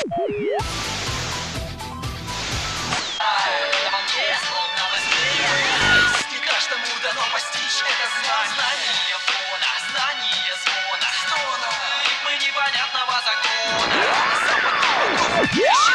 Каждому дано постичь это знание фона, знание звона, мы непонятного закона. Запад веков ищет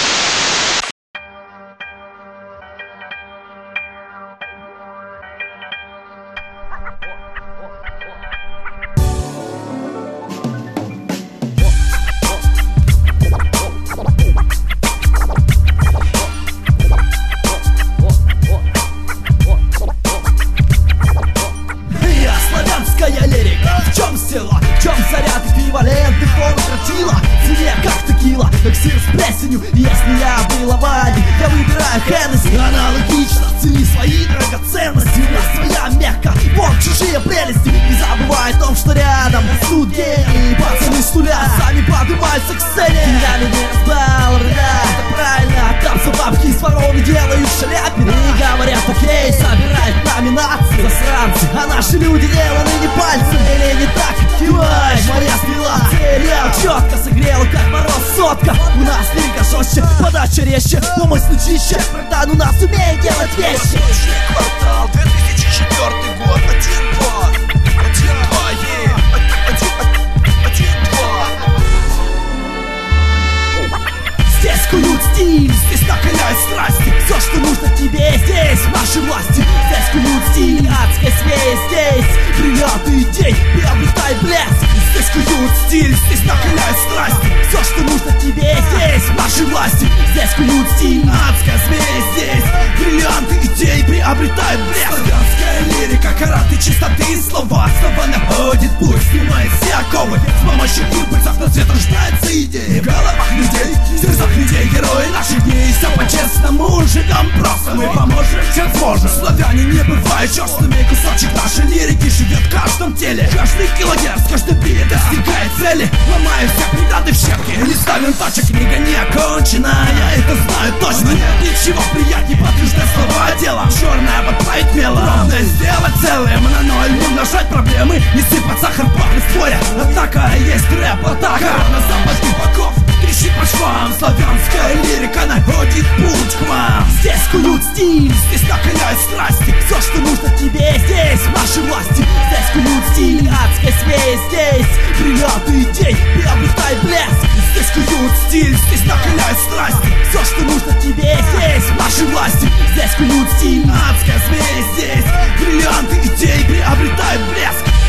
в чем сила, в чем заряд, эквиваленты формы тротила. Цене как текила, эликсир с плесенью. Если я был аварий, я выбираю Хеннесси. Аналогично, цени свои драгоценности. У нас своя мекка, вот чужие прелести. Не забывай о том, что рядом растут гении. Пацаны с нуля сами поднимаются к сцене. Деньгами не разбал, врага, это правильно. Там за бабки из вороны делают шляпины. И говорят, окей, собирают номинации. Засранцы, а наши люди деланы не пальцем. Или не так, киваешь, моя стрела целя четко согрела, как мороз сотка. У нас лига жестче, подача резче, помыслы чище. Братан, у нас умеет делать вещи. Квартал, 2004 год, 1-2, 1-2, Здесь куют стиль, здесь накаляют страсти. Все, что нужно тебе здесь, в нашей власти. Здесь куют стиль, адская смесь. Здесь бриллианты идей, приобретай блеск. Здесь куют стиль, здесь накаляют страсти. Все, что нужно тебе здесь, в нашей власти. Здесь куют стиль, адская смесь. Здесь бриллианты идей, приобретай блеск. Славянская лирика, караты чистоты. Слова находит путь, снимает все оковы. С помощью импульсов на свет рождается идея. В головах людей, в сердцах людей, герои наших дней. Все по-честному, живем просто, мы поможем, чем сможем. Славяне не бывают черствыми, кусочек нашей лирики живет в каждом теле. Каждый килогерц, каждый бит достигает цели. Ломаем все преграды в щепки, не ставим точек. Книга не окончена, я это знаю точно. Нет ничего приятнее подтверждать слова делом. Черное подправить мелом, ровное сделать целым. На ноль не умножать проблемы, не сыпать сахар пар в споре. Атака есть рэп, атака на западных боков трещит по швам. Славянская лирика находит путь к вам. Здесь куют стиль, здесь накаляют страсти. Все, что нужно тебе здесь, в нашей власти. Здесь куют стиль, адская смесь. Здесь бриллианты идей, приобретай блеск. Здесь куют стиль, здесь накаляют страсти. Все, что нужно тебе здесь, в нашей власти. Здесь куют стиль, адская смесь. Здесь бриллианты идей, приобретай блеск.